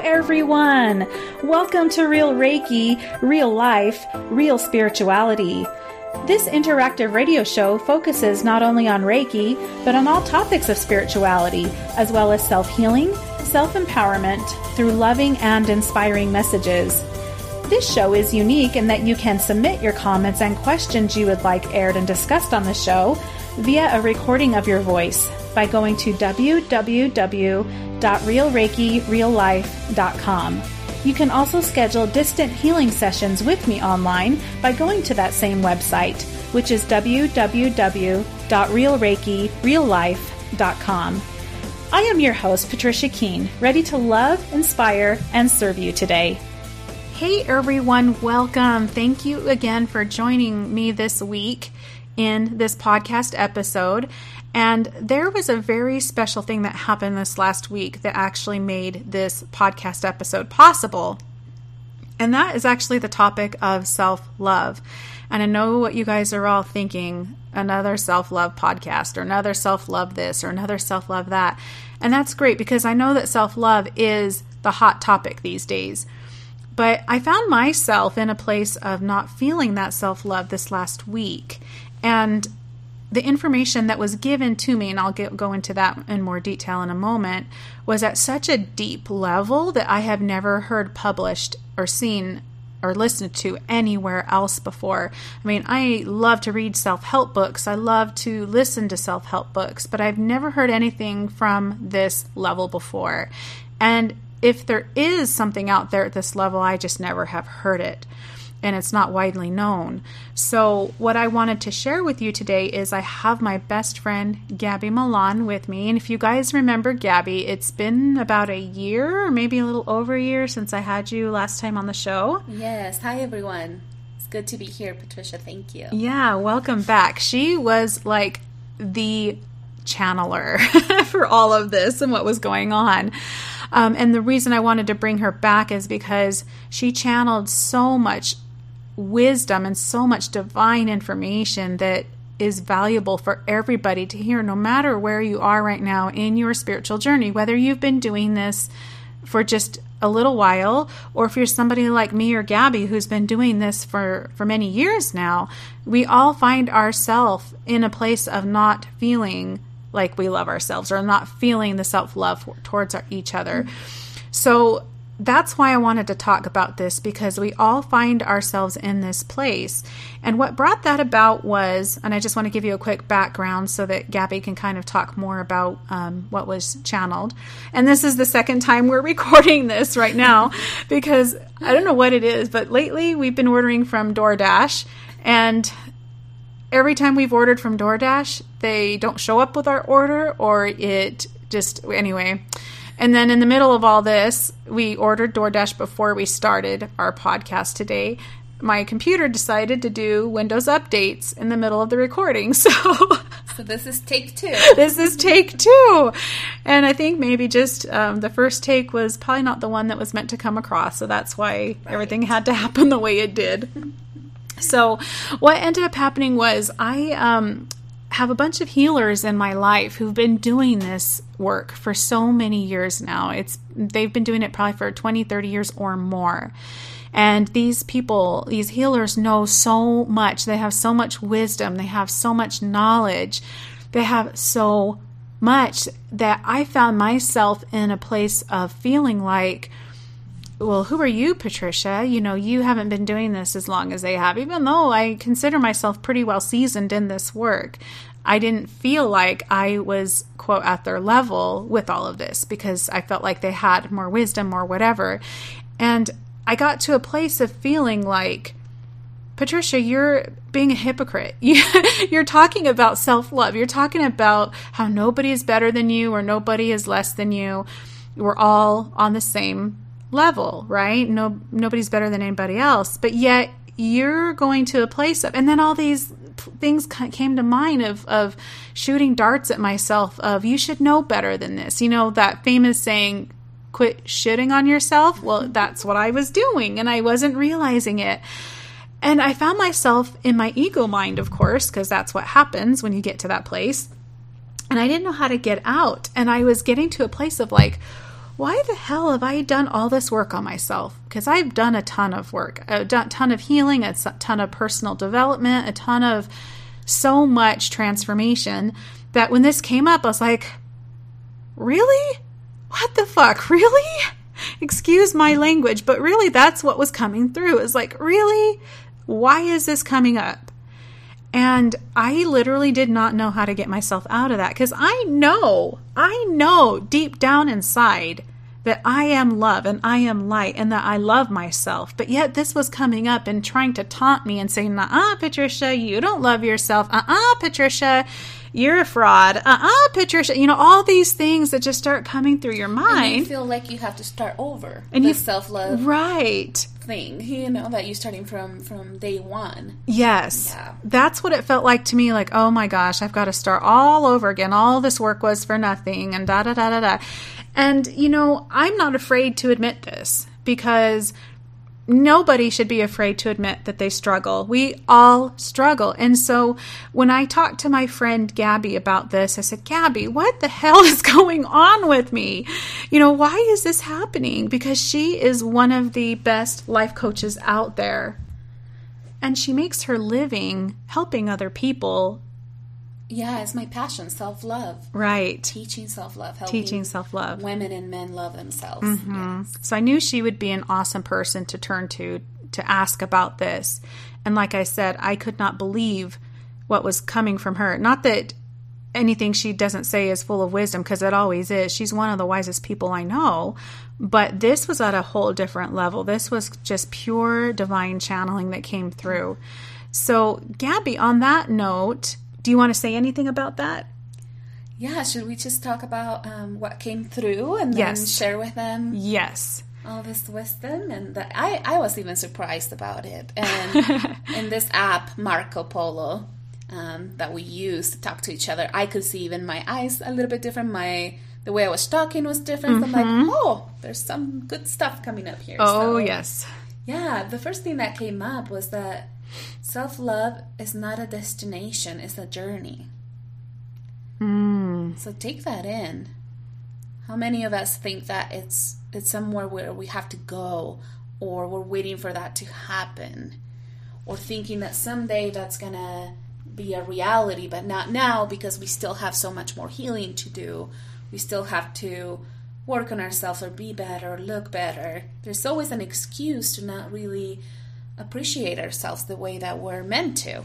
everyone. Welcome to Real Reiki, Real Life, Real Spirituality. This interactive radio show focuses not only on Reiki, but on all topics of spirituality, as well as self-healing, self-empowerment, through loving and inspiring messages. This show is unique in that you can submit your comments and questions you would like aired and discussed on the show via a recording of your voice by going to www.realreikireallife.com. You can also schedule distant healing sessions with me online by going to that same website, which is www.realreikireallife.com. I am your host, Patricia Keene, ready to love, inspire, and serve you today. Hey everyone, welcome. Thank you again for joining me this week in this podcast episode. And there was a very special thing that happened this last week that actually made this podcast episode possible. And that is actually the topic of self-love. And I know what you guys are all thinking, another self-love podcast or another self-love this or another self-love that. And that's great because I know that self-love is the hot topic these days. But I found myself in a place of not feeling that self-love this last week. And the information that was given to me, and I'll go into that in more detail in a moment, was at such a deep level that I have never heard published or seen or listened to anywhere else before. I mean, I love to read self-help books. I love to listen to self-help books, but I've never heard anything from this level before. And if there is something out there at this level, I just never have heard it. And it's not widely known. So what I wanted to share with you today is I have my best friend, Gabby Milan, with me. And if you guys remember Gabby, it's been about a year or maybe a little over a year since I had you last time on the show. Yes. Hi, everyone. It's good to be here, Patricia. Thank you. Yeah, welcome back. She was like the channeler for all of this and what was going on. And the reason I wanted to bring her back is because she channeled so much wisdom and so much divine information that is valuable for everybody to hear, no matter where you are right now in your spiritual journey, whether you've been doing this for just a little while, or if you're somebody like me or Gabby who's been doing this for many years now. We all find ourselves in a place of not feeling like we love ourselves or not feeling the self-love towards each other. So that's why I wanted to talk about this, because we all find ourselves in this place. And what brought that about was, and I just want to give you a quick background so that Gabby can kind of talk more about what was channeled. And this is the second time we're recording this right now because I don't know what it is, but lately we've been ordering from DoorDash, and every time we've ordered from DoorDash, they don't show up with our order, or it just, anyway. And then in the middle of all this, we ordered DoorDash before we started our podcast today. My computer decided to do Windows updates in the middle of the recording. So this is take two. This is take two. And I think maybe just the first take was probably not the one that was meant to come across. So that's why everything had to happen the way it did. So what ended up happening was I have a bunch of healers in my life who've been doing this work for so many years now. They've been doing it probably for 20, 30 years or more. And these people, these healers know so much. They have so much wisdom. They have so much knowledge. They have so much that I found myself in a place of feeling like, well, who are you, Patricia? You know, you haven't been doing this as long as they have, even though I consider myself pretty well seasoned in this work. I didn't feel like I was, quote, at their level with all of this because I felt like they had more wisdom or whatever. And I got to a place of feeling like, Patricia, you're being a hypocrite. You're talking about self-love. You're talking about how nobody is better than you or nobody is less than you. We're all on the same level, right? Nobody's better than anybody else, but yet you're going to a place of, and then all these things came to mind of shooting darts at myself of, you should know better than this. You know, that famous saying, quit shitting on yourself. Well, that's what I was doing and I wasn't realizing it. And I found myself in my ego mind, of course, because that's what happens when you get to that place. And I didn't know how to get out. And I was getting to a place of like, why the hell have I done all this work on myself? Because I've done a ton of work, a ton of healing, a ton of personal development, a ton of so much transformation, that when this came up, I was like, really? What the fuck? Really? Excuse my language, but really that's what was coming through. It's like, really? Why is this coming up? And I literally did not know how to get myself out of that, because I know deep down inside that I am love and I am light and that I love myself. But yet this was coming up and trying to taunt me and saying, Patricia, you don't love yourself. Patricia, you're a fraud. Patricia, all these things that just start coming through your mind. And you feel like you have to start over. And the self-love. Right. Thing, that you're starting from day one. Yes. Yeah. That's what it felt like to me, like, oh my gosh, I've got to start all over again. All this work was for nothing, and da da da da da. And, I'm not afraid to admit this, because nobody should be afraid to admit that they struggle. We all struggle. And so when I talked to my friend Gabby about this, I said, Gabby, what the hell is going on with me? Why is this happening? Because she is one of the best life coaches out there. And she makes her living helping other people. Yeah, it's my passion, self-love. Right. Teaching self-love. Teaching self-love. Women and men love themselves. Mm-hmm. Yes. So I knew she would be an awesome person to turn to ask about this. And like I said, I could not believe what was coming from her. Not that anything she doesn't say is full of wisdom, because it always is. She's one of the wisest people I know. But this was at a whole different level. This was just pure divine channeling that came through. So, Gabby, on that note, do you want to say anything about that? Yeah, should we just talk about what came through and then share with them? Yes. All this wisdom, and I was even surprised about it. And in this app, Marco Polo, that we use to talk to each other, I could see even my eyes a little bit different. The way I was talking was different. Mm-hmm. I'm like, oh, there's some good stuff coming up here. Oh, yes. Yeah, the first thing that came up was that self-love is not a destination, it's a journey. So take that in. How many of us think that it's somewhere where we have to go, or we're waiting for that to happen, or thinking that someday that's going to be a reality, but not now, because we still have so much more healing to do. We still have to work on ourselves, or be better, or look better. There's always an excuse to not really appreciate ourselves the way that we're meant to.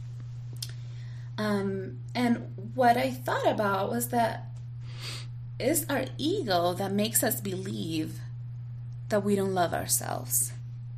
And what I thought about was that it's our ego that makes us believe that we don't love ourselves.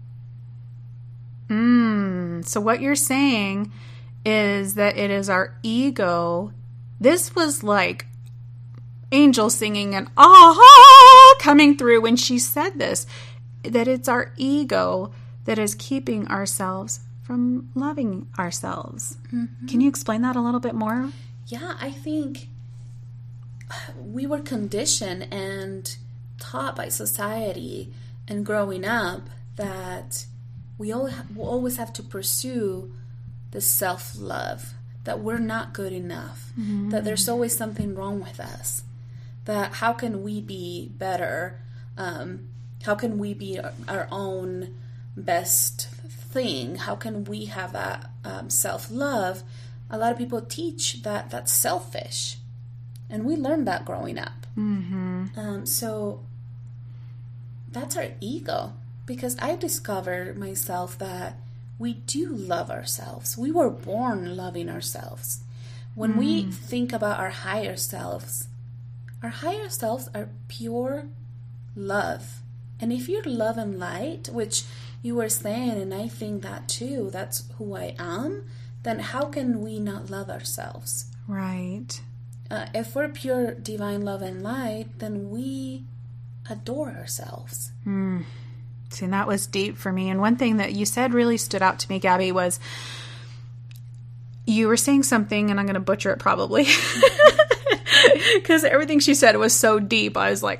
So what you're saying is that it is our ego. This was like angels singing and coming through when she said this, that it's our ego that is keeping ourselves from loving ourselves. Mm-hmm. Can you explain that a little bit more? Yeah, I think we were conditioned and taught by society and growing up that we always have to pursue the self-love, that we're not good enough, that there's always something wrong with us, that how can we be better, how can we be our own best thing, how can we have that self-love. A lot of people teach that that's selfish, and we learned that growing up. So that's our ego, because I discovered myself that we do love ourselves. We were born loving ourselves. When we think about our higher selves are pure love. And if you're love and light, which you were saying, and I think that too, that's who I am, then how can we not love ourselves? Right. If we're pure divine love and light, then we adore ourselves. See, that was deep for me. And one thing that you said really stood out to me, Gabby, was you were saying something, and I'm going to butcher it probably, because everything she said was so deep. I was like,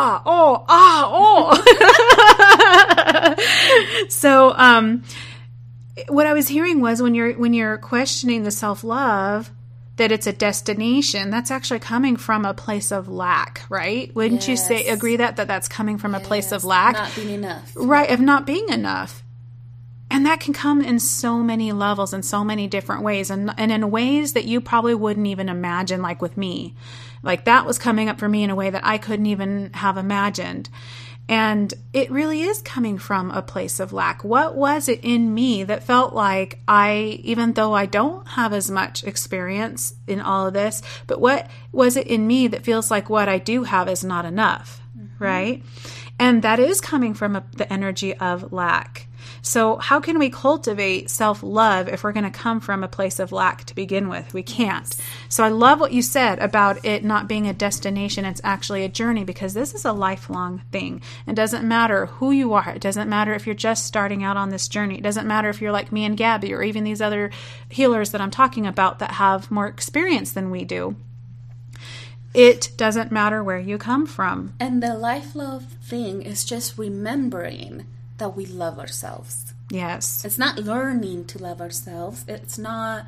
So, what I was hearing was when you're questioning the self-love, that it's a destination, that's actually coming from a place of lack, right? Wouldn't you agree that that's coming from a place of lack? Not being enough. Right, of not being enough. And that can come in so many levels and so many different ways, and in ways that you probably wouldn't even imagine, like with me. Like that was coming up for me in a way that I couldn't even have imagined. And it really is coming from a place of lack. What was it in me that felt like even though I don't have as much experience in all of this, but what was it in me that feels like what I do have is not enough, right? And that is coming from the energy of lack. So how can we cultivate self-love if we're going to come from a place of lack to begin with? We can't. So I love what you said about it not being a destination. It's actually a journey, because this is a lifelong thing. It doesn't matter who you are. It doesn't matter if you're just starting out on this journey. It doesn't matter if you're like me and Gabby, or even these other healers that I'm talking about that have more experience than we do. It doesn't matter where you come from. And the lifelong thing is just remembering that we love ourselves. Yes. It's not learning to love ourselves. It's not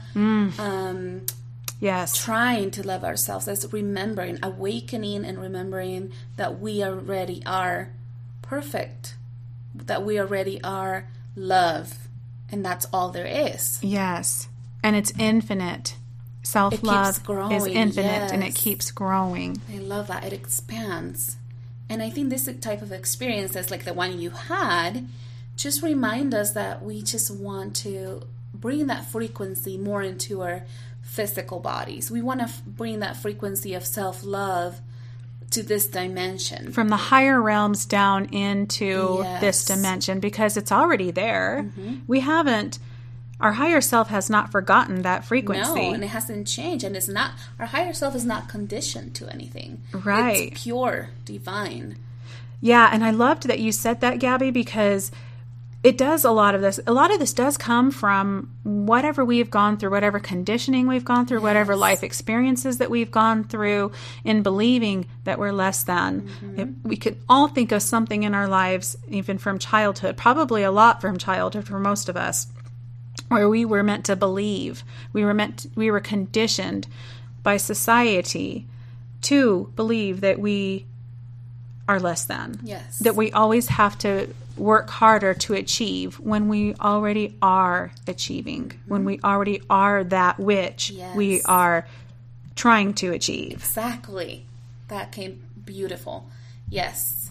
yes, trying to love ourselves. It's remembering, awakening and remembering that we already are perfect, that we already are love, and that's all there is. Yes. And it's infinite. Self-love is infinite, and it keeps growing. I love that. It expands. And I think this type of experiences, like the one you had, just remind us that we just want to bring that frequency more into our physical bodies. We want to bring that frequency of self-love to this dimension. From the higher realms down into this dimension, because it's already there. We haven't... Our higher self has not forgotten that frequency. No, and it hasn't changed. And it's not, our higher self is not conditioned to anything. Right. It's pure, divine. Yeah, and I loved that you said that, Gabby, because it does a lot of this does come from whatever we've gone through, whatever conditioning we've gone through, whatever life experiences that we've gone through, in believing that we're less than. We could all think of something in our lives, even from childhood, probably a lot from childhood for most of us, where we were meant to believe, we were conditioned by society to believe that we are less than. Yes. That we always have to work harder to achieve when we already are achieving, when we already are that which we are trying to achieve. Exactly. That came beautiful. Yes.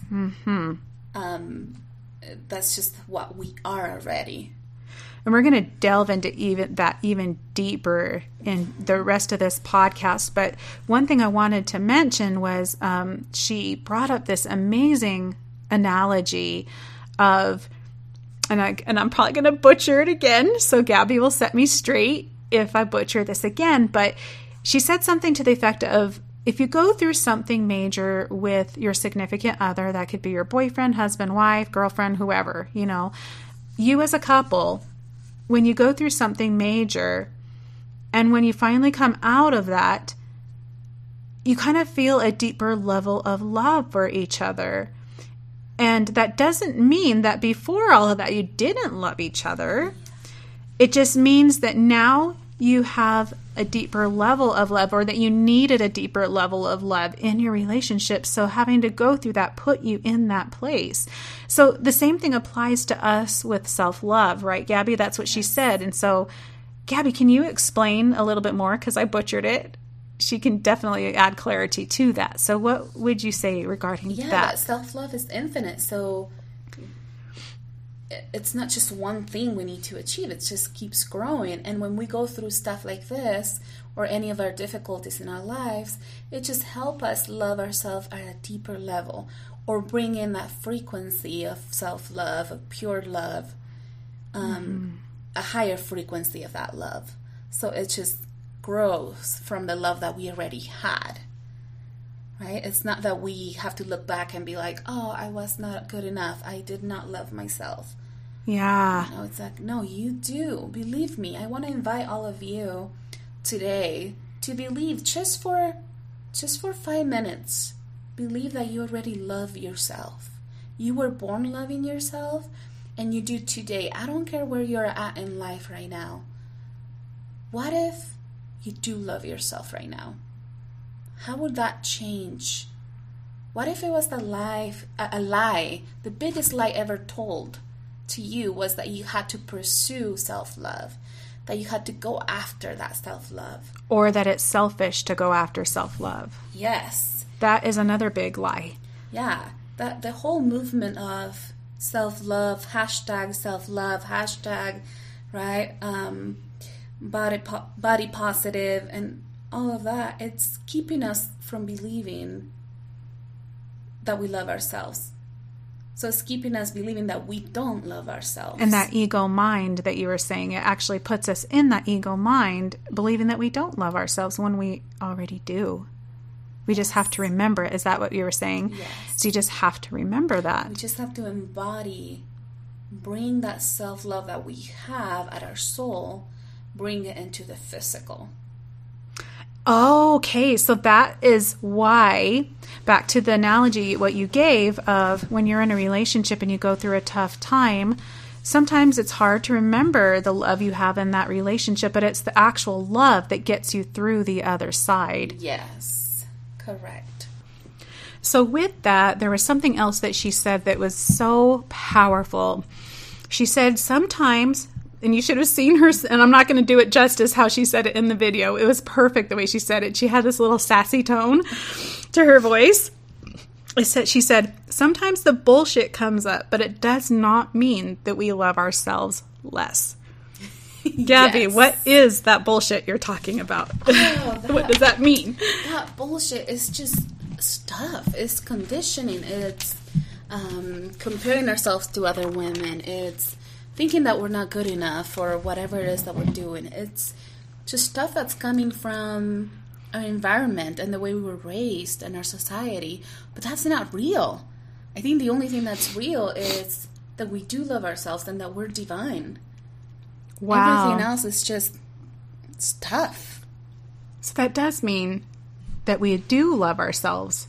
That's just what we are already. And we're going to delve into even deeper in the rest of this podcast. But one thing I wanted to mention was she brought up this amazing analogy of, and I'm probably going to butcher it again, so Gabby will set me straight if I butcher this again. But she said something to the effect of, if you go through something major with your significant other, that could be your boyfriend, husband, wife, girlfriend, whoever, you as a couple, when you go through something major, and when you finally come out of that, you kind of feel a deeper level of love for each other. And that doesn't mean that before all of that you didn't love each other. It just means that now you have a deeper level of love, or that you needed a deeper level of love in your relationship. So having to go through that put you in that place. So the same thing applies to us with self-love, right, Gabby? That's what she said. And so, Gabby, can you explain a little bit more? Because I butchered it. She can definitely add clarity to that. So what would you say regarding that? Self-love is infinite. So it's not just one thing we need to achieve. It just keeps growing. And when we go through stuff like this, or any of our difficulties in our lives, it just helps us love ourselves at a deeper level, or bring in that frequency of self-love, of pure love, a higher frequency of that love. So it just grows from the love that we already had. Right? It's not that we have to look back and be like, oh, I was not good enough. I did not love myself. Yeah. It's like, no, you do. Believe me. I want to invite all of you today to believe just for 5 minutes. Believe that you already love yourself. You were born loving yourself, and you do today. I don't care where you're at in life right now. What if you do love yourself right now? How would that change? What if it was a lie, the biggest lie ever told to you was that you had to pursue self-love, that you had to go after that self-love? Or that it's selfish to go after self-love. Yes. That is another big lie. Yeah. That the whole movement of self-love, #self-love, right? Body positive and all of that, it's keeping us from believing that we love ourselves. So it's keeping us believing that we don't love ourselves. And that ego mind that you were saying, it actually puts us in that ego mind, believing that we don't love ourselves when we already do. We just have to remember it. Is that what you were saying? Yes. So you just have to remember that. We just have to bring that self-love that we have at our soul, bring it into the physical. Okay, so that is why, back to the analogy, what you gave of when you're in a relationship and you go through a tough time, sometimes it's hard to remember the love you have in that relationship, but it's the actual love that gets you through the other side. Yes, correct. So with that, there was something else that she said that was so powerful. She said sometimes, and you should have seen her, and I'm not going to do it justice how she said it in the video. It was perfect the way she said it. She had this little sassy tone to her voice. She said, sometimes the bullshit comes up, but it does not mean that we love ourselves less. Gabby, Yes. What is that bullshit you're talking about? What does that mean? That bullshit is just stuff. It's conditioning. It's comparing ourselves to other women. It's thinking that we're not good enough for whatever it is that we're doing. It's just stuff that's coming from our environment and the way we were raised and our society. But that's not real. I think the only thing that's real is that we do love ourselves and that we're divine. Wow. Everything else is just stuff. So that does mean that we do love ourselves,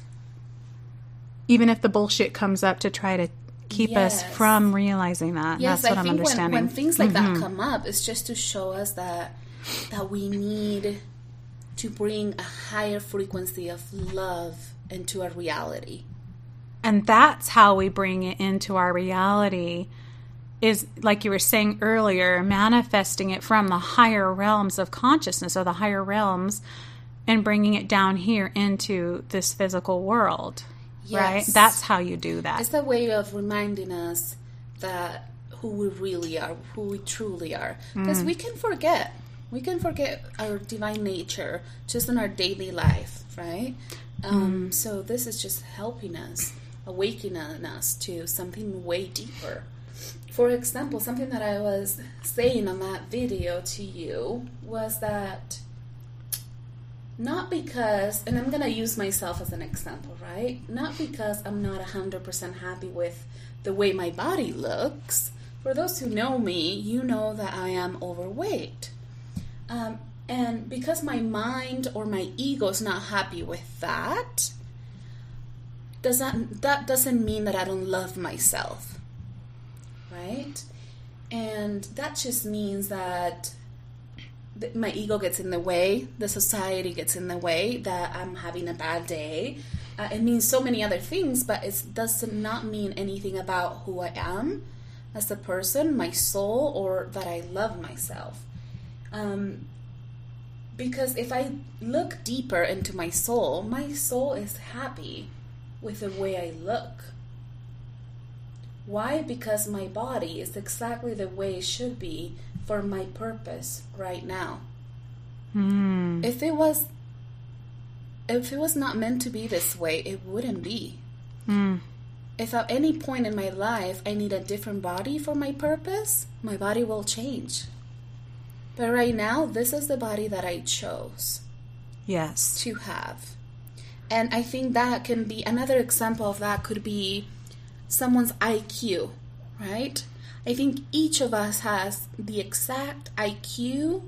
even if the bullshit comes up to try to keep us from realizing that. Yes, That's what I I'm think understanding. when things like that come up, it's just to show us that we need to bring a higher frequency of love into our reality. And that's how we bring it into our reality, is, like you were saying earlier, manifesting it from the higher realms of consciousness, or the higher realms, and bringing it down here into this physical world. Yes. Right? That's how you do that. It's a way of reminding us that who we really are, who we truly are. Because we can forget. We can forget our divine nature just in our daily life, right? So this is just helping us, awakening us to something way deeper. For example, something that I was saying on that video to you was that not because, and I'm going to use myself as an example, right? Not because I'm not 100% happy with the way my body looks. For those who know me, you know that I am overweight. And because my mind or my ego is not happy with that, that doesn't mean that I don't love myself, right? And that just means that my ego gets in the way, the society gets in the way, that I'm having a bad day. It means so many other things, but it does not mean anything about who I am as a person, my soul, or that I love myself. Because if I look deeper into my soul is happy with the way I look. Why? Because my body is exactly the way it should be for my purpose right now. If it was not meant to be this way, it wouldn't be. If at any point in my life I need a different body for my purpose, my body will change. But right now, this is the body that I chose. Yes. To have. And I think that can be, another example of that could be someone's IQ, right? I think each of us has the exact IQ,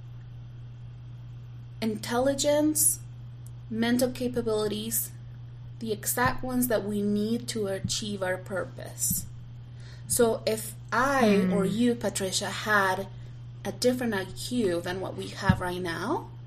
intelligence, mental capabilities, the exact ones that we need to achieve our purpose. So if I or you, Patricia, had a different IQ than what we have right now,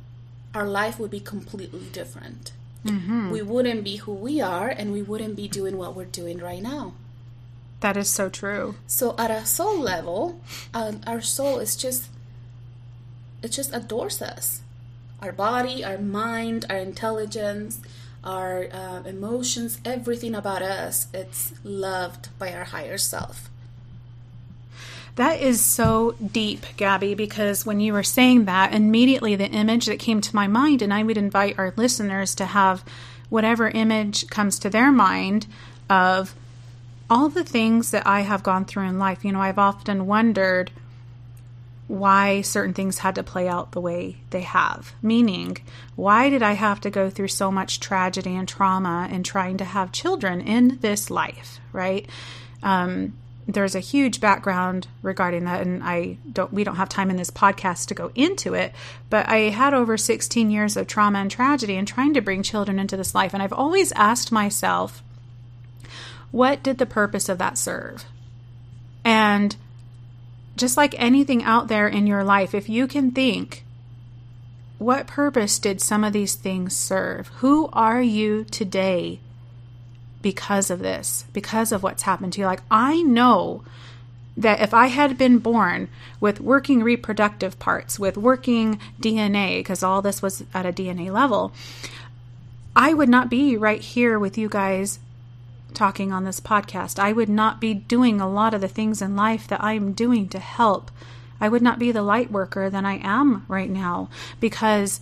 our life would be completely different. We wouldn't be who we are, and we wouldn't be doing what we're doing right now. That is so true. So at a soul level, our soul is just adores us. Our body, our mind, our intelligence, our emotions, everything about us, it's loved by our higher self. That is so deep, Gabby, because when you were saying that, immediately the image that came to my mind, and I would invite our listeners to have whatever image comes to their mind of all the things that I have gone through in life. You know, I've often wondered why certain things had to play out the way they have. Meaning, why did I have to go through so much tragedy and trauma in trying to have children in this life, right? There's a huge background regarding that, and we don't have time in this podcast to go into it, but I had over 16 years of trauma and tragedy and trying to bring children into this life. And I've always asked myself, what did the purpose of that serve? And just like anything out there in your life, if you can think, what purpose did some of these things serve? Who are you today because of this, because of what's happened to you? Like, I know that if I had been born with working reproductive parts, with working DNA, because all this was at a DNA level, I would not be right here with you guys talking on this podcast. I would not be doing a lot of the things in life that I'm doing to help. I would not be the light worker that I am right now, because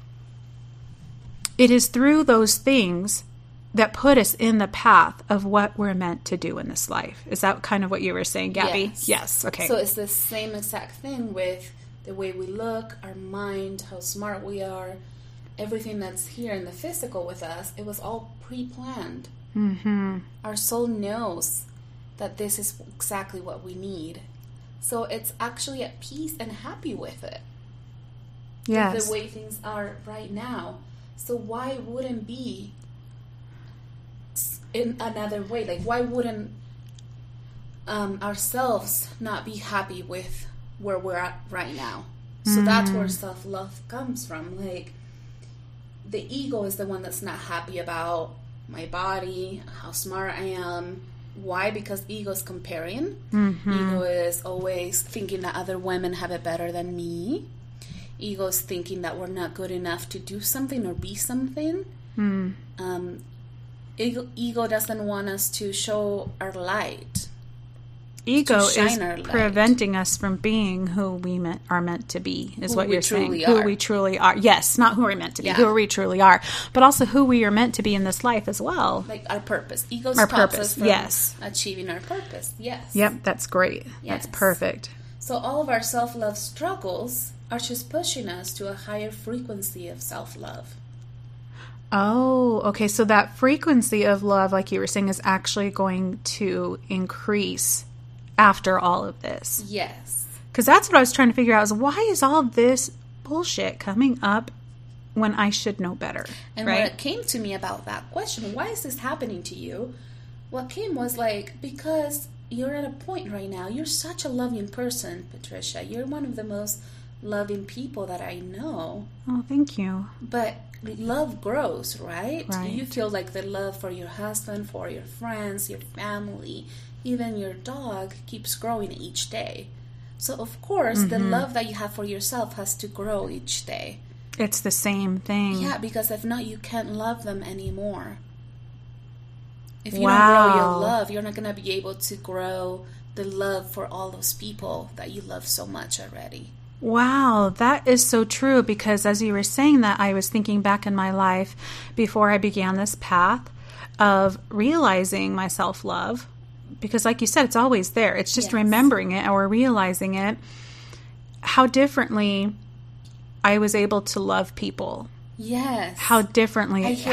it is through those things that put us in the path of what we're meant to do in this life. Is that kind of what you were saying, Gabby? Yes. Okay. So it's the same exact thing with the way we look, our mind, how smart we are, everything that's here in the physical with us. It was all pre-planned. Mm-hmm. Our soul knows that this is exactly what we need. So it's actually at peace and happy with it. Yes. With the way things are right now. So why wouldn't be in another way? Like, why wouldn't ourselves not be happy with where we're at right now? So that's where self-love comes from. Like, the ego is the one that's not happy about my body, how smart I am. Why? Because ego is comparing. Ego is always thinking that other women have it better than me. Ego is thinking that we're not good enough to do something or be something. Ego doesn't want us to show our light. Ego is preventing us from being who we are meant to be, is what you're saying. Who we truly are. Yes, not who we're meant to be, who we truly are, but also who we are meant to be in this life as well. Like our purpose. Ego stops us from achieving our purpose. Yes. Yep, that's great. Yes. That's perfect. So all of our self-love struggles are just pushing us to a higher frequency of self-love. Oh, okay. So that frequency of love, like you were saying, is actually going to increase after all of this. Yes. Because that's what I was trying to figure out, is why is all this bullshit coming up when I should know better? And right? when it came to me about that question, why is this happening to you? What came was like, because you're at a point right now, you're such a loving person, Patricia. You're one of the most loving people that I know. Oh, thank you. But love grows, right? Right. You feel like the love for your husband, for your friends, your family, even your dog keeps growing each day. So, of course, the love that you have for yourself has to grow each day. It's the same thing. Yeah, because if not, you can't love them anymore. If you don't grow your love, you're not going to be able to grow the love for all those people that you love so much already. Wow, that is so true, because as you were saying that, I was thinking back in my life before I began this path of realizing my self-love. Because like you said, it's always there. It's just remembering it or realizing it, how differently I was able to love people. Yes. How different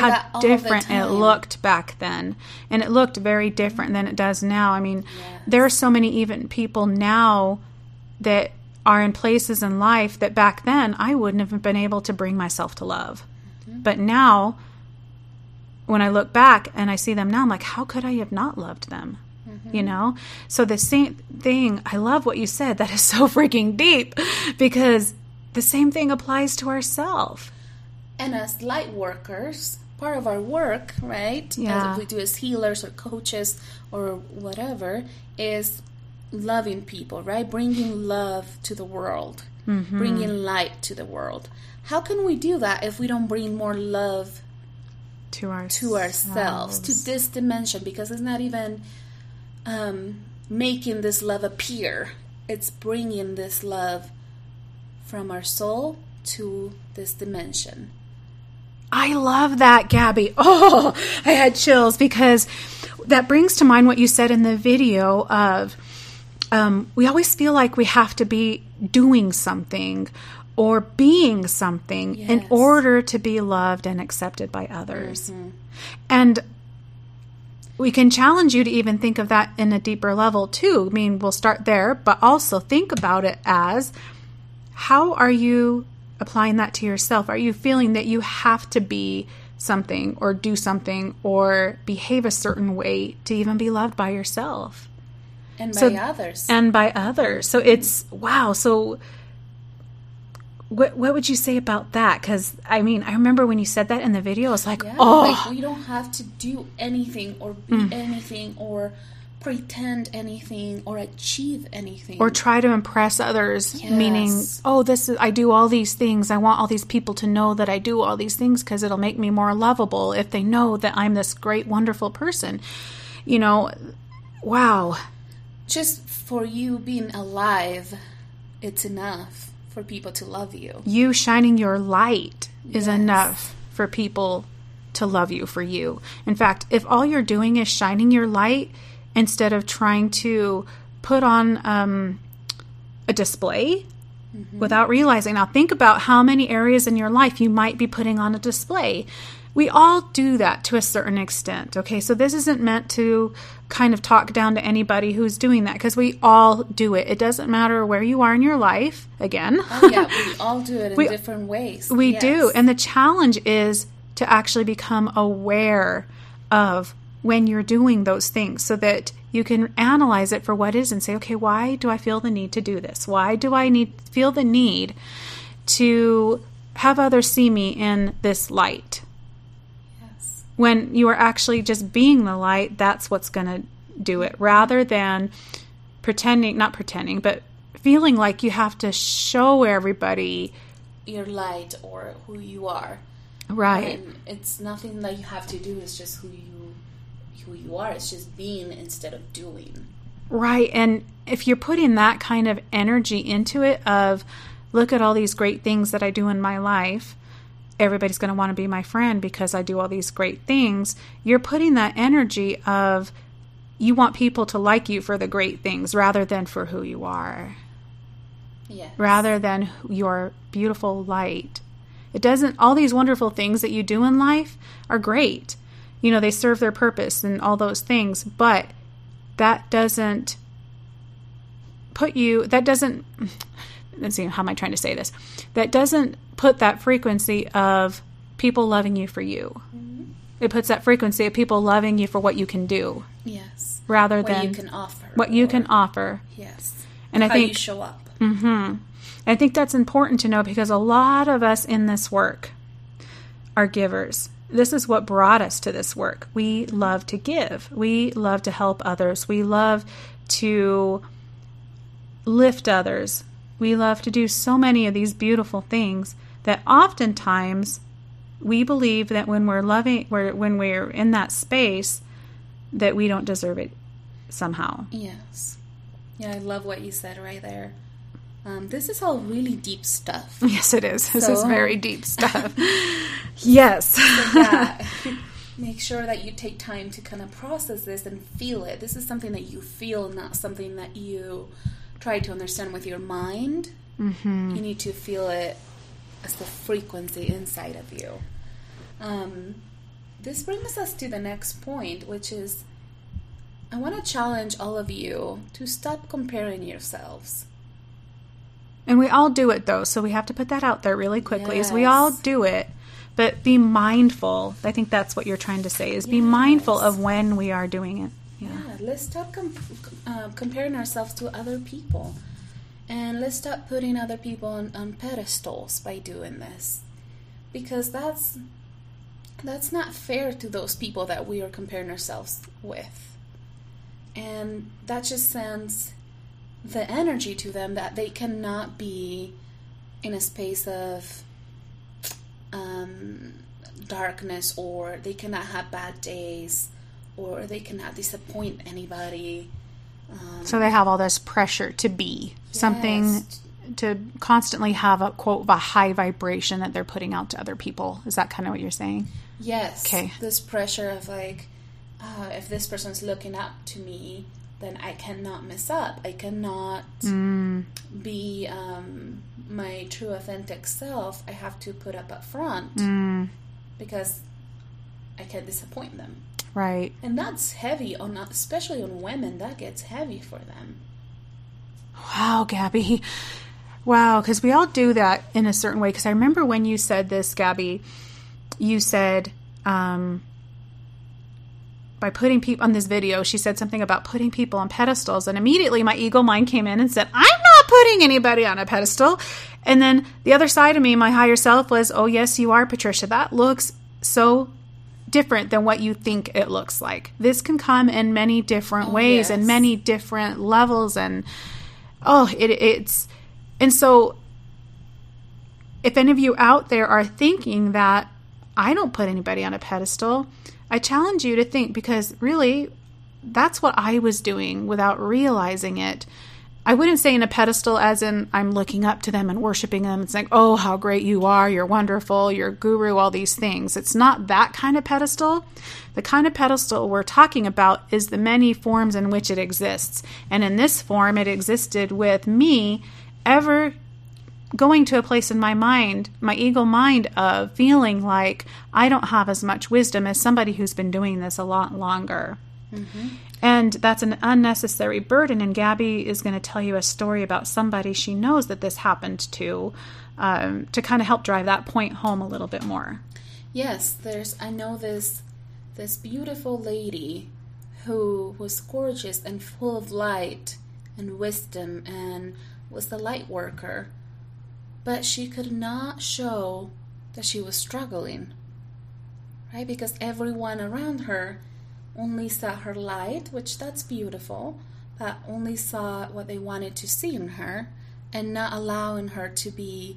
it looked back then. And it looked very different than it does now. I mean, there are so many even people now that are in places in life that back then I wouldn't have been able to bring myself to love. But now, when I look back and I see them now, I'm like, how could I have not loved them? You know? So the same thing, I love what you said. That is so freaking deep, because the same thing applies to ourselves. And as light workers, part of our work, right, as we do as healers or coaches or whatever, is loving people, right? Bringing love to the world, bringing light to the world. How can we do that if we don't bring more love to ourselves, to this dimension? Because it's not even making this love appear. It's bringing this love from our soul to this dimension. I love that, Gabby. Oh, I had chills because that brings to mind what you said in the video of we always feel like we have to be doing something or being something in order to be loved and accepted by others. And we can challenge you to even think of that in a deeper level too. I mean, we'll start there, but also think about it as, how are you applying that to yourself? Are you feeling that you have to be something or do something or behave a certain way to even be loved by yourself? And by others. And by others. So it's, wow. So what would you say about that? Because, I mean, I remember when you said that in the video, I was like, like we don't have to do anything or be anything or pretend anything or achieve anything. Or try to impress others, meaning, I do all these things. I want all these people to know that I do all these things because it'll make me more lovable if they know that I'm this great, wonderful person. You know, wow. Just for you being alive, it's enough for people to love you. You shining your light is enough for people to love you for you. In fact, if all you're doing is shining your light instead of trying to put on a display without realizing. Now think about how many areas in your life you might be putting on a display. We all do that to a certain extent, okay? So this isn't meant to kind of talk down to anybody who's doing that, because we all do it. It doesn't matter where you are in your life, again. Oh, yeah, we all do it in different ways. We do, and the challenge is to actually become aware of when you're doing those things so that you can analyze it for what it is and say, okay, why do I feel the need to do this? Why do I feel the need to have others see me in this light? When you are actually just being the light, that's what's going to do it, rather than not pretending, but feeling like you have to show everybody your light or who you are. Right. And it's nothing that you have to do. It's just who you are. It's just being instead of doing. Right. And if you're putting that kind of energy into it of, look at all these great things that I do in my life, everybody's going to want to be my friend because I do all these great things. You're putting that energy of, you want people to like you for the great things rather than for who you are. Yes. Rather than your beautiful light. All these wonderful things that you do in life are great. You know, they serve their purpose and all those things, but that doesn't let's see, how am I trying to say this? That doesn't put that frequency of people loving you for you. Mm-hmm. It puts that frequency of people loving you for what you can do. Yes. Rather than what you can offer. What you can offer. Yes. And how you show up. Mm-hmm. I think that's important to know because a lot of us in this work are givers. This is what brought us to this work. We love to give. We love to help others. We love to lift others. We love to do so many of these beautiful things that oftentimes we believe that when when we're in that space, that we don't deserve it somehow. Yes. Yeah, I love what you said right there. This is all really deep stuff. Yes, it is. This is very deep stuff. Yes. So yeah, make sure that you take time to kind of process this and feel it. This is something that you feel, not something that you try to understand with your mind. Mm-hmm. You need to feel it as the frequency inside of you. This brings us to the next point, which is I want to challenge all of you to stop comparing yourselves. And we all do it, though, so we have to put that out there really quickly. Yes. We all do it, but be mindful. I think that's what you're trying to say, is be mindful of when we are doing it. Yeah, let's stop comparing ourselves to other people. And let's stop putting other people on pedestals by doing this. because that's not fair to those people that we are comparing ourselves with. And that just sends the energy to them that they cannot be in a space of darkness, or they cannot have bad days, or they cannot disappoint anybody. So they have all this pressure to be something, to constantly have a quote, a high vibration that they're putting out to other people. Is that kind of what you're saying? Yes. Okay. This pressure of like, if this person's looking up to me, then I cannot mess up. I cannot be my true authentic self. I have to put up front because I can't disappoint them. Right. And that's heavy, especially on women. That gets heavy for them. Wow, Gabby. Wow, because we all do that in a certain way. Because I remember when you said this, Gabby, you said, by putting people on this video, she said something about putting people on pedestals. And immediately my ego mind came in and said, I'm not putting anybody on a pedestal. And then the other side of me, my higher self, was, oh, yes, you are, Patricia. That looks so different than what you think it looks like. This can come in many different ways and many different levels. And it's, and so if any of you out there are thinking that I don't put anybody on a pedestal, I challenge you to think, because really that's what I was doing without realizing it. I wouldn't say in a pedestal as in I'm looking up to them and worshiping them and saying, oh, how great you are, you're wonderful, you're a guru, all these things. It's not that kind of pedestal. The kind of pedestal we're talking about is the many forms in which it exists. And in this form, it existed with me ever going to a place in my mind, my ego mind, of feeling like I don't have as much wisdom as somebody who's been doing this a lot longer. Mm-hmm. And that's an unnecessary burden. And Gabby is going to tell you a story about somebody she knows that this happened to kind of help drive that point home a little bit more. Yes, I know this beautiful lady who was gorgeous and full of light and wisdom and was the light worker. But she could not show that she was struggling, right? Because everyone around her only saw her light, which that's beautiful, but only saw what they wanted to see in her, and not allowing her to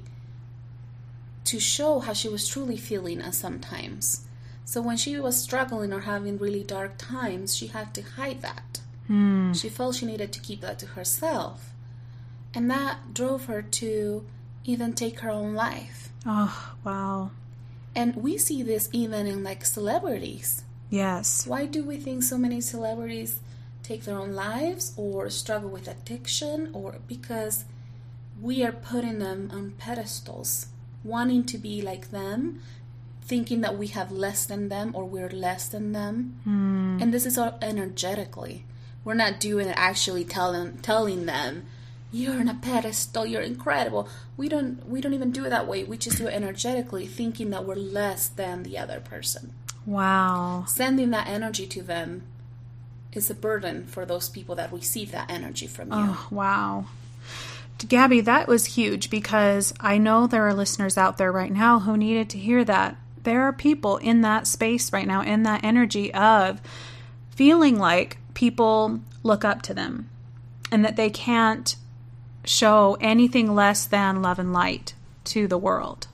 show how she was truly feeling sometimes. So when she was struggling or having really dark times, she had to hide that. She felt she needed to keep that to herself. And that drove her to even take her own life. Oh, wow. And we see this even in like celebrities. Yes. Why do we think so many celebrities take their own lives or struggle with addiction? Or because we are putting them on pedestals, wanting to be like them, thinking that we have less than them or we're less than them. And this is all energetically. We're not doing it actually telling them, you're on a pedestal, you're incredible. We don't even do it that way. We just do it energetically, thinking that we're less than the other person. Wow. Sending that energy to them is a burden for those people that receive that energy from you. Oh, wow. Gabby, that was huge, because I know there are listeners out there right now who needed to hear that. There are people in that space right now, in that energy of feeling like people look up to them and that they can't show anything less than love and light to the world.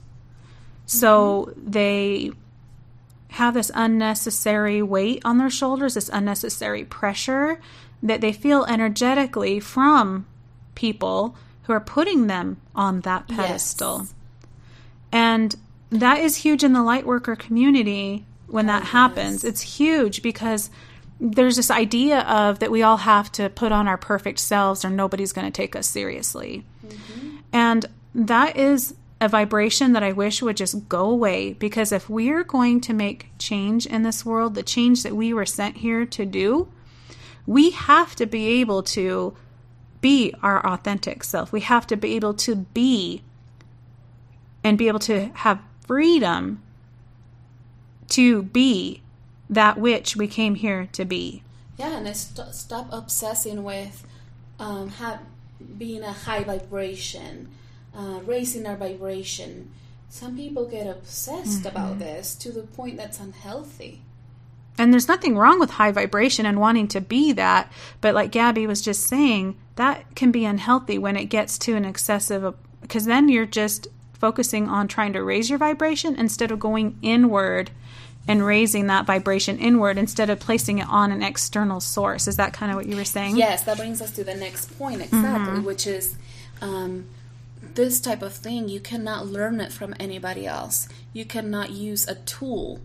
So they have this unnecessary weight on their shoulders, this unnecessary pressure that they feel energetically from people who are putting them on that pedestal. Yes. And that is huge in the lightworker community when that happens. It's huge because there's this idea of that we all have to put on our perfect selves or nobody's going to take us seriously. And that is a vibration that I wish would just go away, because if we're going to make change in this world, the change that we were sent here to do, we have to be able to be our authentic self. We have to be able to be and be able to have freedom to be that which we came here to be. Yeah, and stop obsessing with being a high vibration, raising our vibration, some people get obsessed about this to the point that's unhealthy. And there's nothing wrong with high vibration and wanting to be that. But like Gabby was just saying, that can be unhealthy when it gets to an excessive, because then you're just focusing on trying to raise your vibration instead of going inward and raising that vibration inward instead of placing it on an external source. Is that kind of what you were saying? Yes, that brings us to the next point, exactly, which is this type of thing, you cannot learn it from anybody else. You cannot use a tool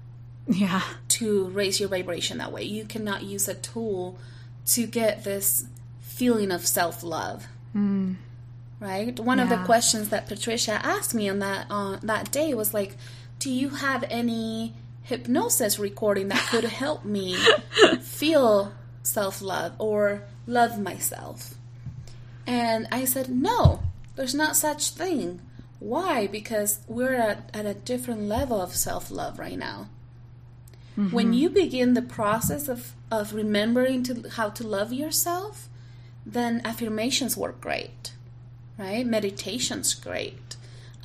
to raise your vibration that way. You cannot use a tool to get this feeling of self-love. Right? One of the questions that Patricia asked me on that day was like, do you have any hypnosis recording that could help me feel self-love or love myself? And I said, no, there's not such thing. Why? Because we're at a different level of self-love right now. When you begin the process of remembering how to love yourself, then affirmations work great, right? Meditation's great.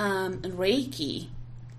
Reiki,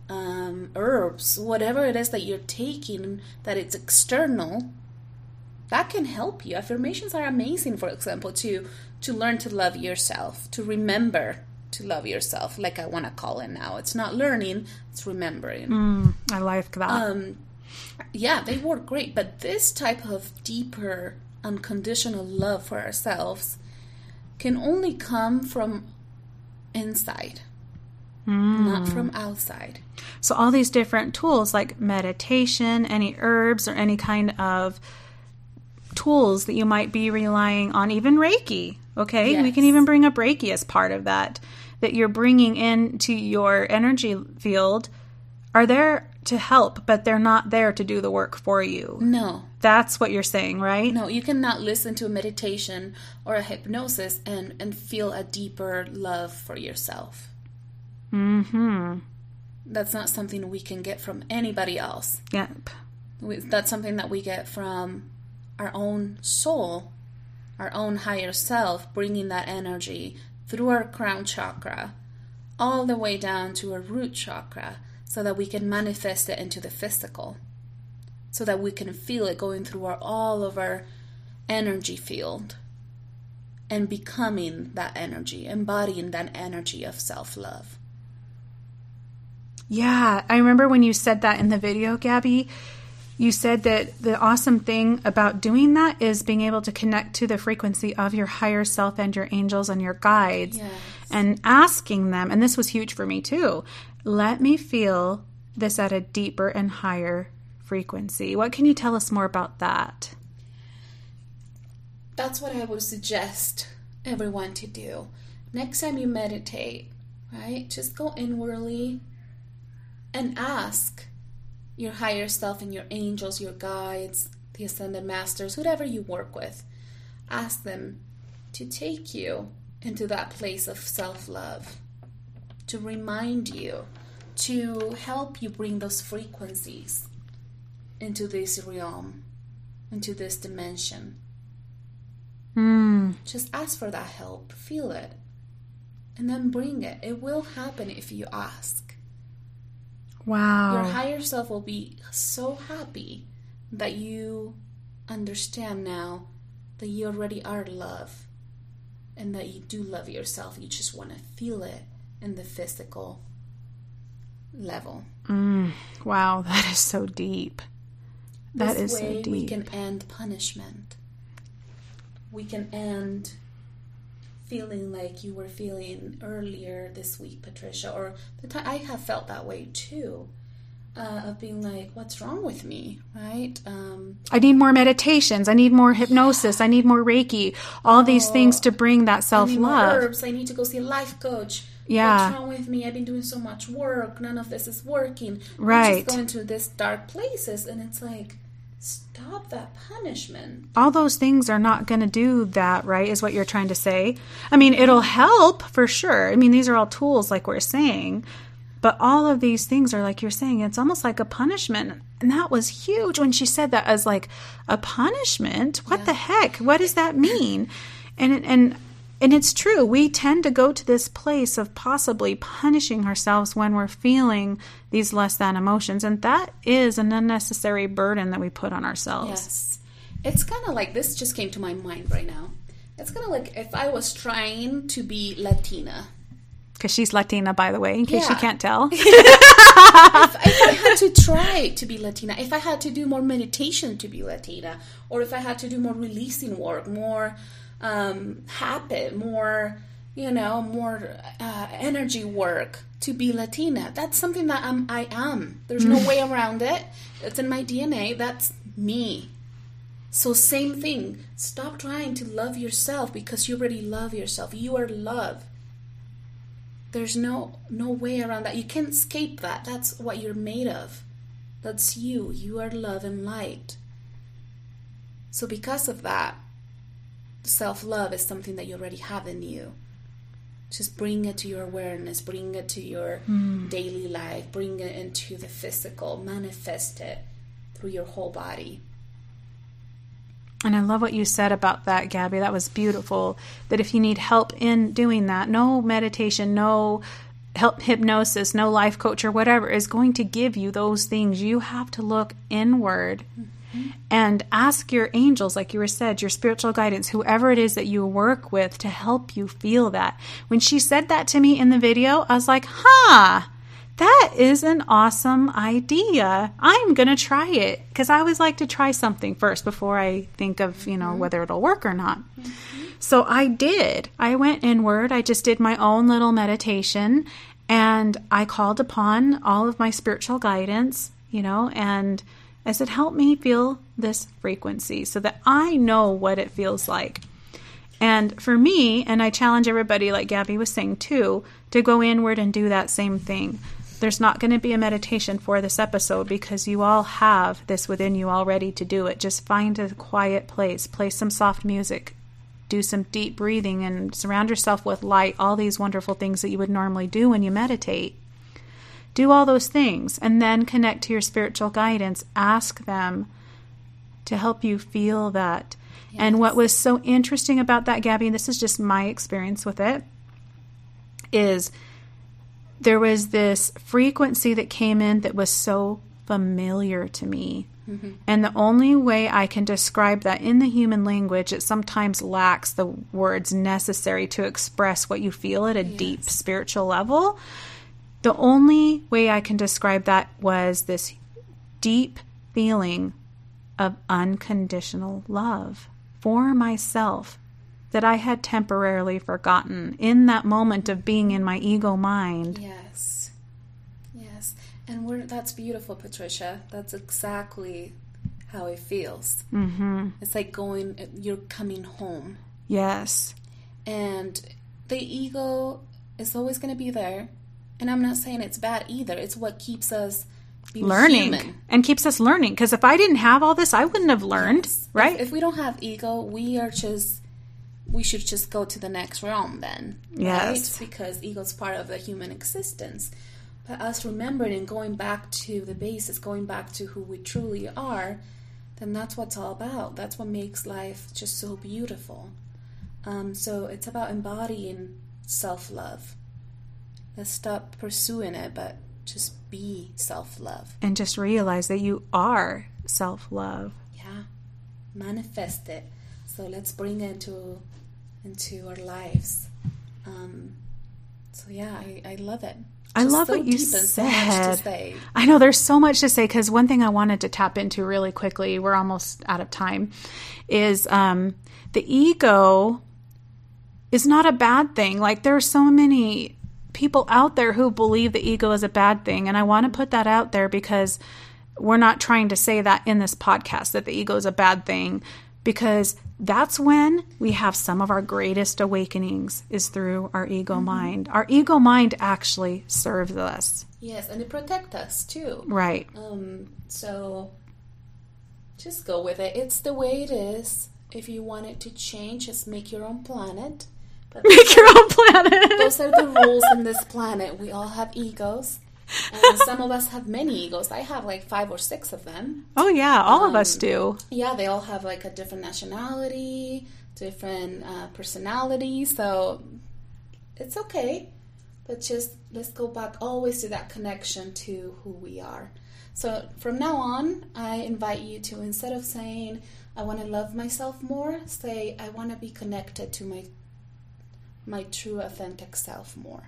herbs, whatever it is that you're taking that it's external, that can help you. Affirmations are amazing, for example, to learn to love yourself, to remember to love yourself, like I want to call it now. It's not learning, it's remembering. I like that. Yeah, they work great. But this type of deeper, unconditional love for ourselves can only come from inside, not from outside. So all these different tools like meditation, any herbs, or any kind of tools that you might be relying on, even Reiki, okay? Yes. We can even bring up Reiki as part of that you're bringing into your energy field, are there to help, but they're not there to do the work for you. No. That's what you're saying, right? No, you cannot listen to a meditation or a hypnosis and feel a deeper love for yourself. That's not something we can get from anybody else. Yep. That's something that we get from our own soul, our own higher self, bringing that energy through our crown chakra all the way down to our root chakra so that we can manifest it into the physical, so that we can feel it going through all of our energy field and becoming that energy, embodying that energy of self-love. Yeah, I remember when you said that in the video, Gabby. You said that the awesome thing about doing that is being able to connect to the frequency of your higher self and your angels and your guides. Yes. And asking them, and this was huge for me too, let me feel this at a deeper and higher frequency. What can you tell us more about that? That's what I would suggest everyone to do. Next time you meditate, right, just go inwardly and ask your higher self and your angels, your guides, the ascended masters, whoever you work with, ask them to take you into that place of self-love, to remind you, to help you bring those frequencies into this realm, into this dimension. Just ask for that help, feel it, and then bring it. It will happen if you ask. Wow. Your higher self will be so happy that you understand now that you already are love and that you do love yourself. You just want to feel it in the physical level. Wow, that is so deep. That is so deep. We can end punishment. We can end feeling like you were feeling earlier this week, Patricia, or I have felt that way too, of being like, what's wrong with me, right? I need more meditations. I need more hypnosis. I need more Reiki. All these things to bring that self-love. I need more herbs. I need to go see a life coach. Yeah. What's wrong with me? I've been doing so much work. None of this is working. Right. I'm just going to these dark places, and it's like, stop that punishment. All those things are not going to do that, right, is what you're trying to say. I mean, it'll help for sure. I mean, these are all tools like we're saying. But all of these things are, like you're saying, it's almost like a punishment. And that was huge when she said that as like a punishment. What the heck? What does that mean? And And it's true. We tend to go to this place of possibly punishing ourselves when we're feeling these less than emotions. And that is an unnecessary burden that we put on ourselves. Yes. It's kind of like, this just came to my mind right now. It's kind of like if I was trying to be Latina. Because she's Latina, by the way, in case you can't tell. if I had to try to be Latina, if I had to do more meditation to be Latina, or if I had to do more releasing work, more habit, more, more energy work to be Latina, that's something that I am. There's no way around it. It's in my DNA. That's me. So same thing. Stop trying to love yourself because you already love yourself. You are love. There's no way around that. You can't escape that. That's what you're made of. That's you. You are love and light. So because of that, self-love is something that you already have in you. Just bring it to your awareness. Bring it to your daily life. Bring it into the physical. Manifest it through your whole body. And I love what you said about that, Gabby. That was beautiful. That if you need help in doing that, no meditation, no hypnosis, no life coach or whatever is going to give you those things. You have to look inward and ask your angels, like you were said, your spiritual guidance, whoever it is that you work with, to help you feel that. When she said that to me in the video, I was like, that is an awesome idea. I'm going to try it, because I always like to try something first before I think of, whether it'll work or not. So I did. I went inward. I just did my own little meditation, and I called upon all of my spiritual guidance, and I said, help me feel this frequency so that I know what it feels like. And for me, and I challenge everybody, like Gabby was saying too, to go inward and do that same thing. There's not going to be a meditation for this episode because you all have this within you already to do it. Just find a quiet place, play some soft music, do some deep breathing, and surround yourself with light, all these wonderful things that you would normally do when you meditate. Do all those things and then connect to your spiritual guidance. Ask them to help you feel that. Yes. And what was so interesting about that, Gabby, and this is just my experience with it, is there was this frequency that came in that was so familiar to me. Mm-hmm. And the only way I can describe that in the human language, it sometimes lacks the words necessary to express what you feel at a deep spiritual level. The only way I can describe that was this deep feeling of unconditional love for myself that I had temporarily forgotten in that moment of being in my ego mind. Yes. And that's beautiful, Patricia. That's exactly how it feels. Mm-hmm. It's like you're coming home. Yes. And the ego is always going to be there. And I'm not saying it's bad either. It's what keeps us being learning human. And keeps us learning. Because if I didn't have all this, I wouldn't have learned, right? If we don't have ego, we should just go to the next realm then. Yes. Right? Because ego is part of the human existence. But us remembering and going back to the basis, going back to who we truly are, then that's what it's all about. That's what makes life just so beautiful. So it's about embodying self-love. Let's stop pursuing it, but just be self-love. And just realize that you are self-love. Yeah. Manifest it. So let's bring it into our lives. I love it. I love what you said. So much to say. I know there's so much to say, because one thing I wanted to tap into really quickly, we're almost out of time, is the ego is not a bad thing. Like, there are so many people out there who believe the ego is a bad thing. And I want to put that out there, because we're not trying to say that in this podcast, that the ego is a bad thing, because that's when we have some of our greatest awakenings, is through our ego mind. Our ego mind actually serves us. Yes, and it protects us too. Right. So just go with it. It's the way it is. If you want it to change, just make your own planet. But make your own planet. Those are the rules in this planet. We all have egos. And some of us have many egos. I have like 5 or 6 of them. Oh, yeah. All of us do. Yeah, they all have like a different nationality, different personalities. So it's okay. But just let's go back always to that connection to who we are. So from now on, I invite you to, instead of saying, I want to love myself more, say, I want to be connected to my true, authentic self more.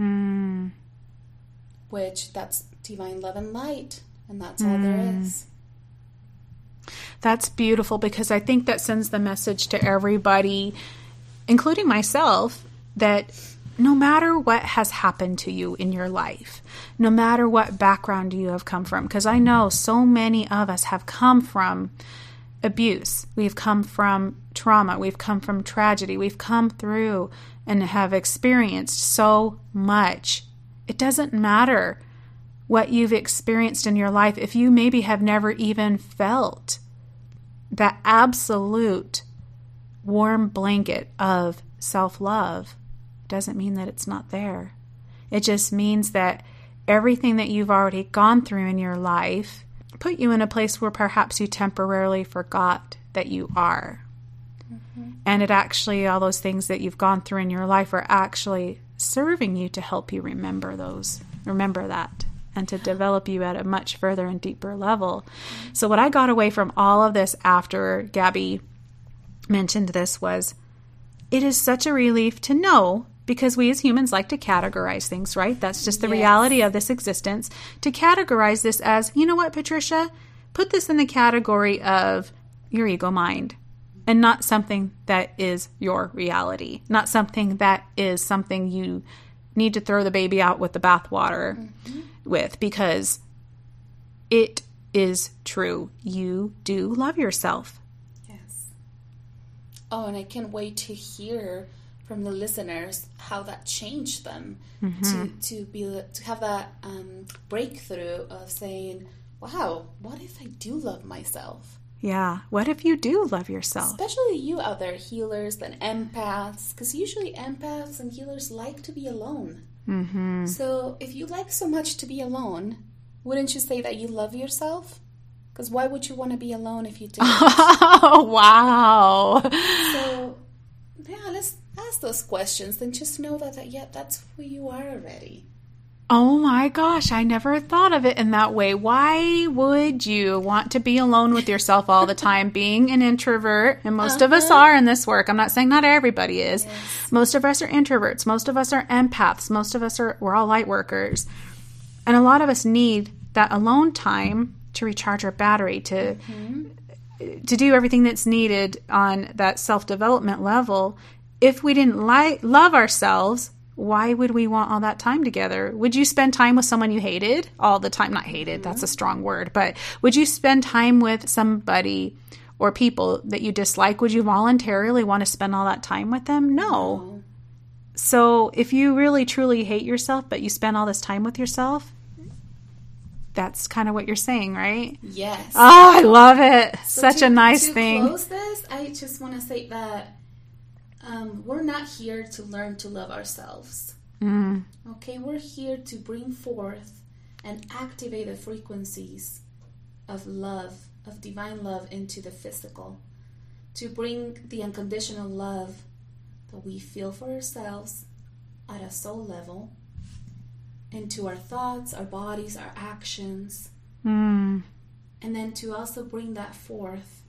Which, that's divine love and light. And that's all there is. That's beautiful, because I think that sends the message to everybody, including myself, that no matter what has happened to you in your life, no matter what background you have come from, because I know so many of us have come from abuse, we've come from trauma, we've come from tragedy, we've come through and have experienced so much. It doesn't matter what you've experienced in your life if you maybe have never even felt that absolute warm blanket of self-love. Doesn't mean that it's not there. It just means that everything that you've already gone through in your life put you in a place where perhaps you temporarily forgot that you are. And it actually, all those things that you've gone through in your life are actually serving you to help you remember that, and to develop you at a much further and deeper level. So what I got away from all of this after Gabby mentioned this was, it is such a relief to know, because we as humans like to categorize things, right? That's just the reality of this existence. To categorize this as, you know what, Patricia? Put this in the category of your ego mind, and not something that is your reality. Not something that is something you need to throw the baby out with the bathwater with, because it is true. You do love yourself. Yes. Oh, and I can't wait to hear from the listeners how that changed them to have that breakthrough of saying, wow, what if I do love myself? Yeah, what if you do love yourself? Especially you out there, healers and empaths, because usually empaths and healers like to be alone. So if you like so much to be alone, wouldn't you say that you love yourself? Because why would you want to be alone if you didn't? Oh, wow. So, yeah, let's ask those questions and just know that that's who you are already. Oh my gosh, I never thought of it in that way. Why would you want to be alone with yourself all the time? Being an introvert, and most of us are in this work. I'm not saying not everybody is. Yes. Most of us are introverts. Most of us are empaths. Most of us we're all light workers. And a lot of us need that alone time to recharge our battery, to do everything that's needed on that self-development level. If we didn't love ourselves, why would we want all that time together? Would you spend time with someone you hated all the time? Not hated, that's a strong word, but would you spend time with somebody or people that you dislike? Would you voluntarily want to spend all that time with them? No. So if you really truly hate yourself, but you spend all this time with yourself, that's kind of what you're saying, right? Yes. Oh, I love it. So Such a nice thing. To close this, I just want to say that we're not here to learn to love ourselves. Okay, we're here to bring forth and activate the frequencies of love, of divine love, into the physical. To bring the unconditional love that we feel for ourselves at a soul level into our thoughts, our bodies, our actions. And then to also bring that forth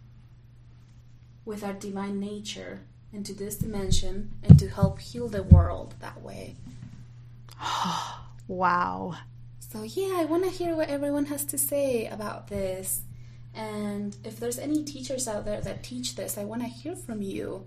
with our divine nature into this dimension, and to help heal the world that way. Wow. So yeah, I want to hear what everyone has to say about this. And if there's any teachers out there that teach this, I want to hear from you.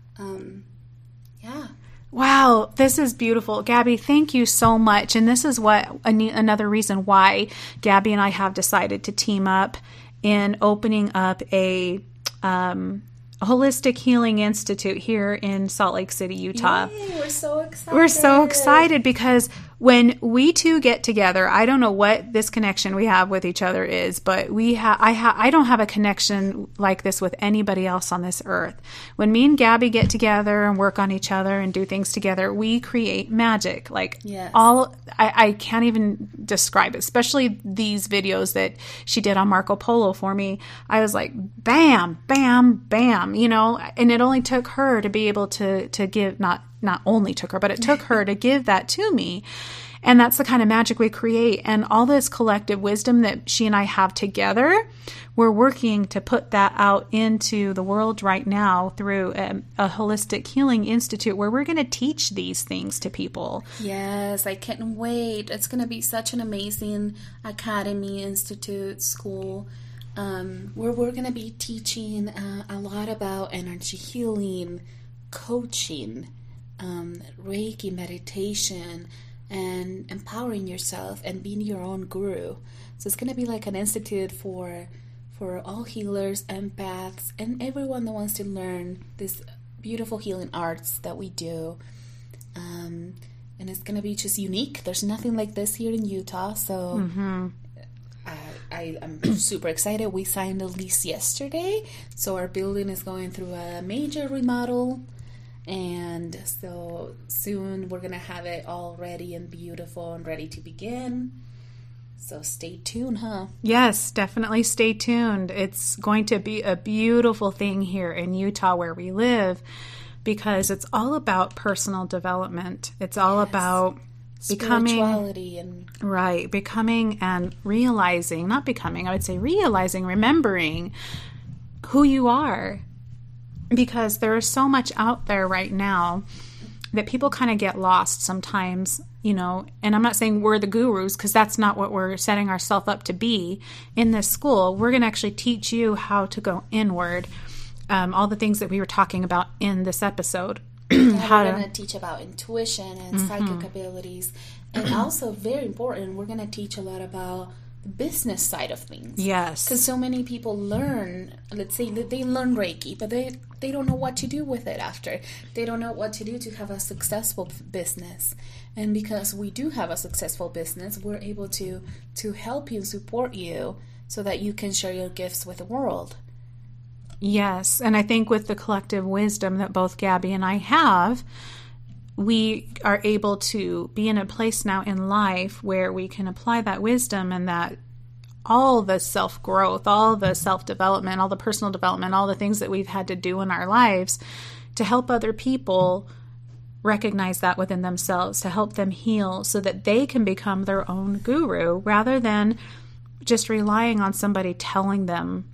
Yeah. Wow, this is beautiful. Gabby, thank you so much. And this is another reason why Gabby and I have decided to team up in opening up a Holistic Healing Institute here in Salt Lake City, Utah. Yay, we're so excited. We're so excited because when we two get together, I don't know what this connection we have with each other is, but I don't have a connection like this with anybody else on this earth. When me and Gabby get together and work on each other and do things together, we create magic. Like Yes. I can't even describe it, especially these videos that she did on Marco Polo for me. I was like, bam, bam, bam, you know, and it only took her to be able to give, not only took her, but it took her to give that to me. And that's the kind of magic we create. And all this collective wisdom that she and I have together, we're working to put that out into the world right now through a Holistic Healing Institute where we're going to teach these things to people. Yes, I can't wait. It's going to be such an amazing academy, institute, school, where we're going to be teaching a lot about energy healing, coaching, Reiki meditation, and empowering yourself and being your own guru. So it's going to be like an institute for all healers, empaths, and everyone that wants to learn this beautiful healing arts that we do. And it's going to be just unique. There's nothing like this here in Utah. So I'm super excited. We signed a lease yesterday. So our building is going through a major remodel. And so soon we're going to have it all ready and beautiful and ready to begin. So stay tuned, huh? Yes, definitely stay tuned. It's going to be a beautiful thing here in Utah where we live because it's all about personal development. It's all about becoming, spirituality and becoming and realizing, not becoming, I would say realizing, remembering who you are. Because there is so much out there right now that people kind of get lost sometimes, you know, and I'm not saying we're the gurus because that's not what we're setting ourselves up to be in this school. We're going to actually teach you how to go inward, all the things that we were talking about in this episode. We're going to teach about intuition and psychic abilities. And also, very important, we're going to teach a lot about the business side of things. Yes. Because so many people learn, let's say they learn Reiki, but they don't know what to do with it after. They don't know what to do to have a successful business. And because we do have a successful business, we're able to help you and support you so that you can share your gifts with the world. Yes, and I think with the collective wisdom that both Gabby and I have, we are able to be in a place now in life where we can apply that wisdom and that all the self-growth, all the self-development, all the personal development, all the things that we've had to do in our lives to help other people recognize that within themselves, to help them heal so that they can become their own guru rather than just relying on somebody telling them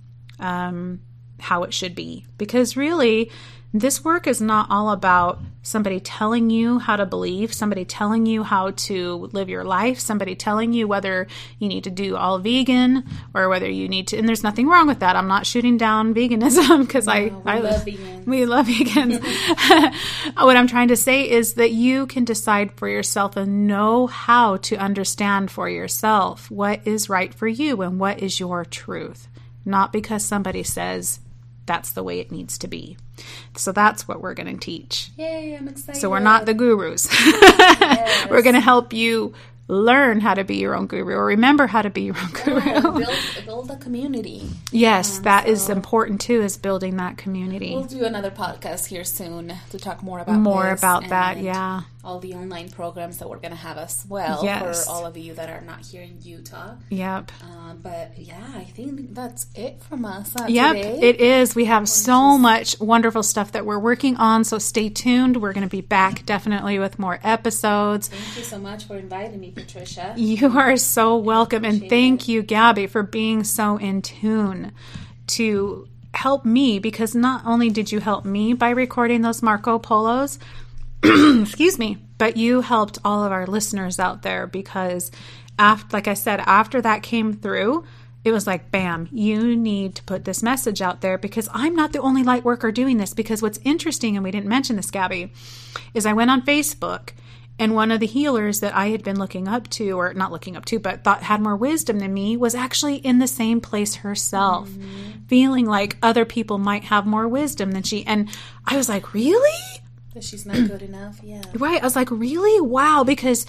how it should be. Because really, this work is not all about somebody telling you how to believe, somebody telling you how to live your life, somebody telling you whether you need to do all vegan or whether you need to, and there's nothing wrong with that. I'm not shooting down veganism because I love vegans. We love vegans. What I'm trying to say is that you can decide for yourself and know how to understand for yourself what is right for you and what is your truth, not because somebody says that's the way it needs to be. So that's what we're going to teach. Yay, I'm excited. So we're not the gurus. Yes. We're going to help you learn how to be your own guru or remember how to be your own guru. Build a community. Yes, that is important too, is building that community. We'll do another podcast here soon to talk more about that, yeah. All the online programs that we're going to have as well Yes. for all of you that are not here in Utah. Yep. But yeah, I think that's it from us Yep, today. it is. We have so much wonderful stuff that we're working on, so stay tuned. We're going to be back definitely with more episodes. Thank you so much for inviting me, Patricia. You are so welcome, and thank you, Gabby, for being so in tune to help me, because not only did you help me by recording those Marco Polos, excuse me, but you helped all of our listeners out there because, like I said, after that came through, it was like, bam, you need to put this message out there because I'm not the only light worker doing this. Because what's interesting, and we didn't mention this, Gabby, is I went on Facebook and one of the healers that I had been looking up to, or not looking up to, but thought had more wisdom than me, was actually in the same place herself, feeling like other people might have more wisdom than she. And I was like, really? That she's not good enough, yeah. Right. I was like, really? Wow. Because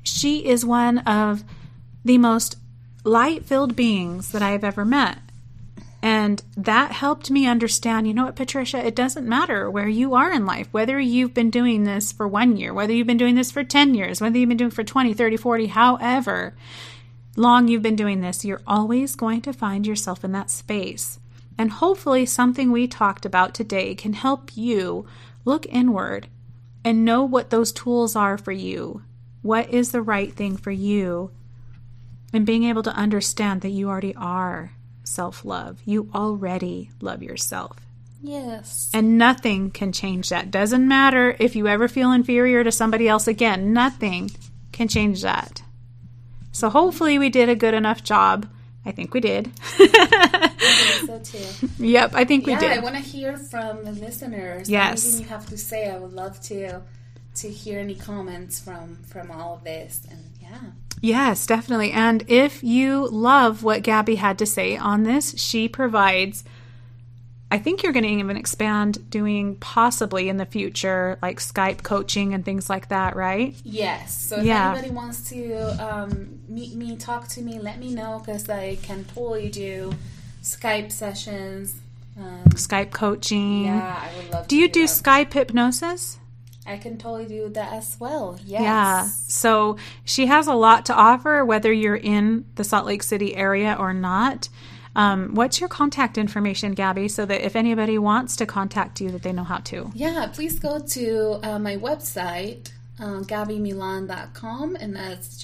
she is one of the most light-filled beings that I've ever met. And that helped me understand, you know what, Patricia, it doesn't matter where you are in life, whether you've been doing this for 1 year, whether you've been doing this for 10 years, whether you've been doing it for 20, 30, 40, however long you've been doing this, you're always going to find yourself in that space. And hopefully something we talked about today can help you look inward and know what those tools are for you. What is the right thing for you? And being able to understand that you already are self-love. You already love yourself. Yes. And nothing can change that. Doesn't matter if you ever feel inferior to somebody else again. Nothing can change that. So hopefully we did a good enough job. I think we did. I think so too. Yep, I think we did. Yeah, I want to hear from the listeners. Yes. Anything you have to say, I would love to hear any comments from all of this. And yeah. Yes, definitely. And if you love what Gabby had to say on this, she provides, I think you're going to even expand doing possibly in the future, like Skype coaching and things like that, right? Yes. So if anybody wants to meet me, talk to me, let me know, because I can totally do Skype sessions. Skype coaching. Yeah, I would love to. Do you do Skype hypnosis? I can totally do that as well. Yes. Yeah. So she has a lot to offer, whether you're in the Salt Lake City area or not. What's your contact information, Gabby, so that if anybody wants to contact you, that they know how to? Yeah, please go to my website, GabbyMilan.com, and that's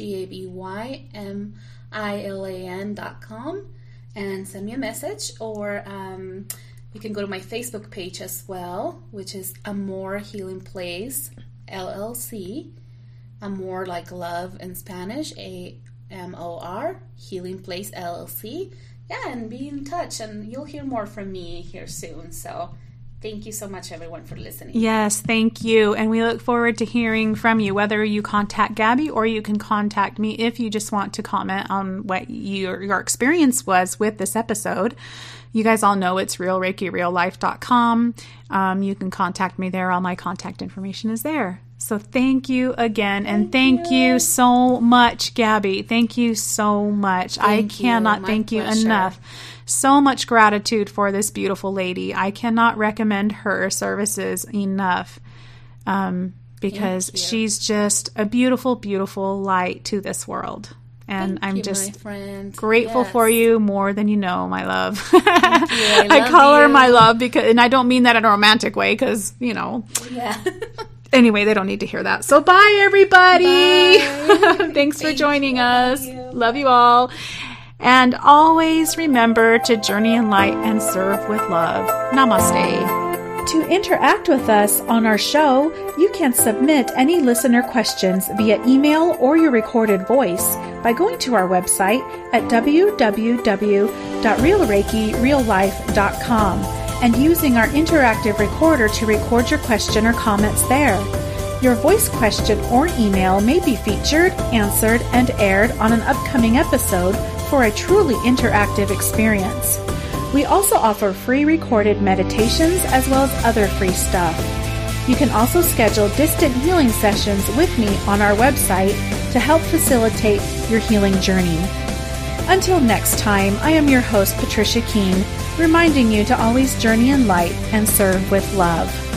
GABYMILAN.com, and send me a message, or you can go to my Facebook page as well, which is Amor Healing Place, LLC. Amor like love in Spanish, AMOR, Healing Place, LLC. Yeah, and be in touch, and you'll hear more from me here soon. So thank you so much, everyone, for listening. Yes, thank you. And we look forward to hearing from you, whether you contact Gabby or you can contact me if you just want to comment on what your experience was with this episode. You guys all know it's realreikireallife.com. You can contact me there. All my contact information is there. So thank you again. And thank you so much, Gabby. Thank you so much. I cannot thank you enough. So much gratitude for this beautiful lady. I cannot recommend her services enough because she's just a beautiful, beautiful light to this world. And I'm just grateful for you more than you know, my love. I call her my love because, and I don't mean that in a romantic way because, you know. Yeah. Anyway, they don't need to hear that. So bye, everybody. Bye. Thanks for joining us. Love you all. And always remember to journey in light and serve with love. Namaste. To interact with us on our show, you can submit any listener questions via email or your recorded voice by going to our website at www.realreikireallife.com and using our interactive recorder to record your question or comments there. Your voice question or email may be featured, answered, and aired on an upcoming episode for a truly interactive experience. We also offer free recorded meditations as well as other free stuff. You can also schedule distant healing sessions with me on our website to help facilitate your healing journey. Until next time, I am your host, Patricia Keene, reminding you to always journey in light and serve with love.